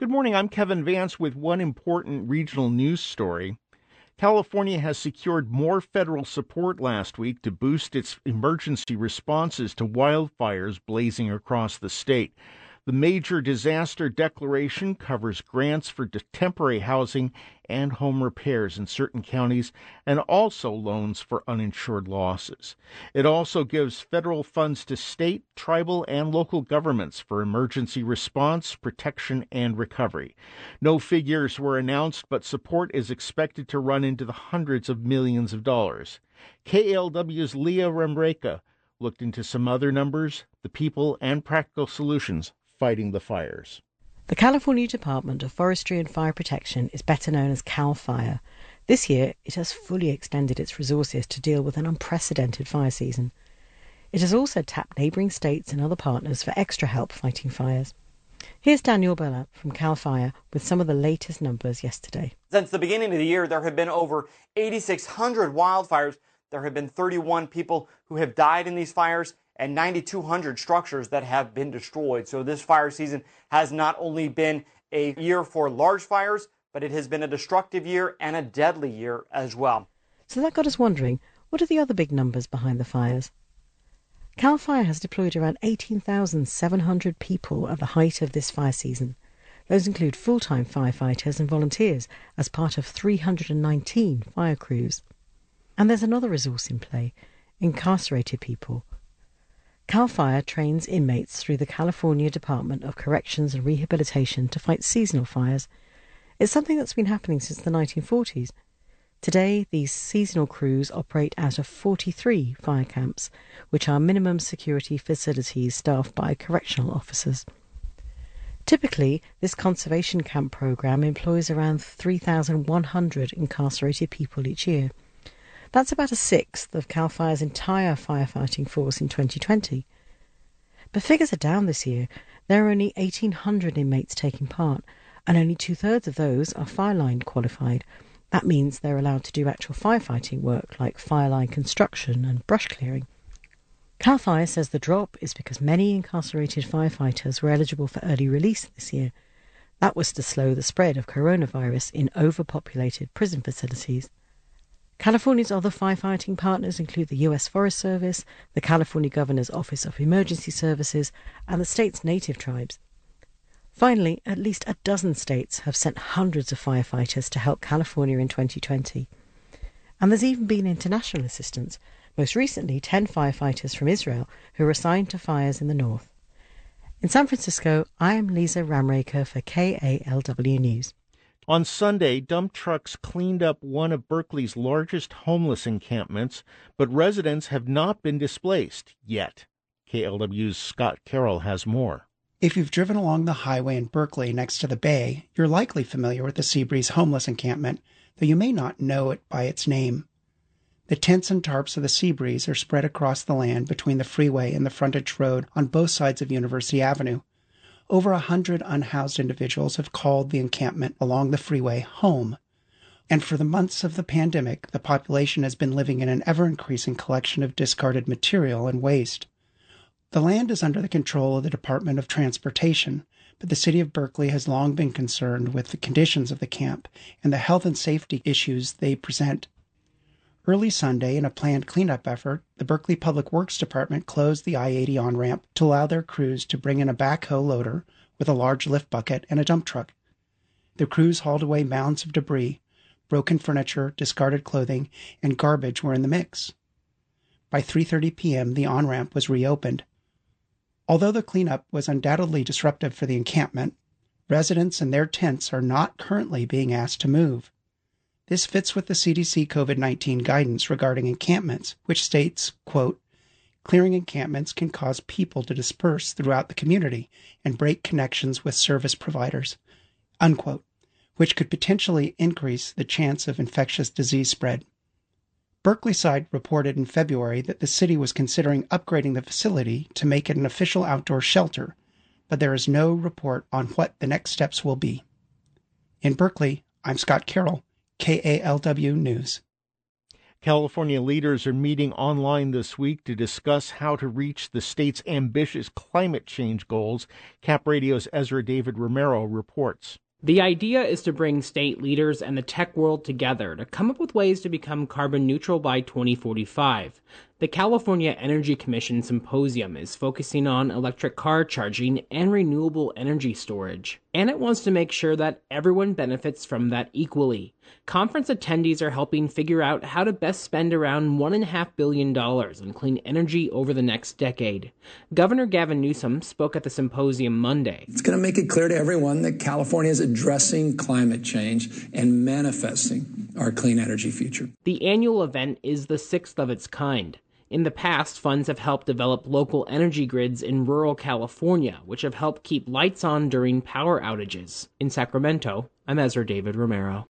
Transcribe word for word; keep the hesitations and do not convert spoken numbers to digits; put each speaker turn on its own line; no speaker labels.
Good morning. I'm Kevin Vance with one important regional news story. California has secured more federal support last week to boost its emergency responses to wildfires blazing across the state. The major disaster declaration covers grants for temporary housing and home repairs in certain counties and also loans for uninsured losses. It also gives federal funds to state, tribal, and local governments for emergency response, protection, and recovery. No figures were announced, but support is expected to run into the hundreds of millions of dollars. K A L W's Leah Rembreka looked into some other numbers, the people, and practical solutions fighting the fires.
The California Department of Forestry and Fire Protection is better known as CAL FIRE. This year, it has fully extended its resources to deal with an unprecedented fire season. It has also tapped neighbouring states and other partners for extra help fighting fires. Here's Daniel Bella from CAL FIRE with some of the latest numbers yesterday.
Since the beginning of the year, there have been over eight thousand six hundred wildfires. There have been thirty-one people who have died in these fires and nine thousand two hundred structures that have been destroyed. So this fire season has not only been a year for large fires, but it has been a destructive year and a deadly year as well.
So that got us wondering, what are the other big numbers behind the fires? CAL FIRE has deployed around eighteen thousand seven hundred people at the height of this fire season. Those include full-time firefighters and volunteers as part of three hundred nineteen fire crews. And there's another resource in play, incarcerated people. CAL FIRE trains inmates through the California Department of Corrections and Rehabilitation to fight seasonal fires. It's something that's been happening since the nineteen forties. Today, these seasonal crews operate out of forty-three fire camps, which are minimum security facilities staffed by correctional officers. Typically, this conservation camp program employs around three thousand one hundred incarcerated people each year. That's about a sixth of CAL FIRE's entire firefighting force in twenty twenty. But figures are down this year. There are only eighteen hundred inmates taking part, and only two-thirds of those are fireline qualified. That means they're allowed to do actual firefighting work like fireline construction and brush clearing. CAL FIRE says the drop is because many incarcerated firefighters were eligible for early release this year. That was to slow the spread of coronavirus in overpopulated prison facilities. California's other firefighting partners include the U S Forest Service, the California Governor's Office of Emergency Services, and the state's native tribes. Finally, at least a dozen states have sent hundreds of firefighters to help California in twenty twenty. And there's even been international assistance, most recently ten firefighters from Israel who were assigned to fires in the north. In San Francisco, I am Lisa Ramraker for K A L W News.
On Sunday, dump trucks cleaned up one of Berkeley's largest homeless encampments, but residents have not been displaced yet. K L W's Scott Carroll has more.
If you've driven along the highway in Berkeley next to the bay, you're likely familiar with the Seabreeze homeless encampment, though you may not know it by its name. The tents and tarps of the Seabreeze are spread across the land between the freeway and the frontage road on both sides of University Avenue. Over a hundred unhoused individuals have called the encampment along the freeway home. And for the months of the pandemic, the population has been living in an ever-increasing collection of discarded material and waste. The land is under the control of the Department of Transportation, but the city of Berkeley has long been concerned with the conditions of the camp and the health and safety issues they present. Early Sunday, in a planned cleanup effort, the Berkeley Public Works Department closed the I eighty on-ramp to allow their crews to bring in a backhoe loader with a large lift bucket and a dump truck. The crews hauled away mounds of debris. Broken furniture, discarded clothing, and garbage were in the mix. By three thirty p.m., the on-ramp was reopened. Although the cleanup was undoubtedly disruptive for the encampment, residents and their tents are not currently being asked to move. This fits with the C D C COVID nineteen guidance regarding encampments, which states, quote, "Clearing encampments can cause people to disperse throughout the community and break connections with service providers," unquote, which could potentially increase the chance of infectious disease spread. Berkeley side reported in February that the city was considering upgrading the facility to make it an official outdoor shelter, but there is no report on what the next steps will be. In Berkeley, I'm Scott Carroll, K A L W News.
California leaders are meeting online this week to discuss how to reach the state's ambitious climate change goals. Cap Radio's Ezra David Romero reports.
The idea is to bring state leaders and the tech world together to come up with ways to become carbon neutral by twenty forty-five. The California Energy Commission Symposium is focusing on electric car charging and renewable energy storage, and it wants to make sure that everyone benefits from that equally. Conference attendees are helping figure out how to best spend around one point five billion dollars on clean energy over the next decade. Governor Gavin Newsom spoke at the symposium Monday.
It's going to make it clear to everyone that California is addressing climate change and manifesting our clean energy future.
The annual event is the sixth of its kind. In the past, funds have helped develop local energy grids in rural California, which have helped keep lights on during power outages. In Sacramento, I'm Ezra David Romero.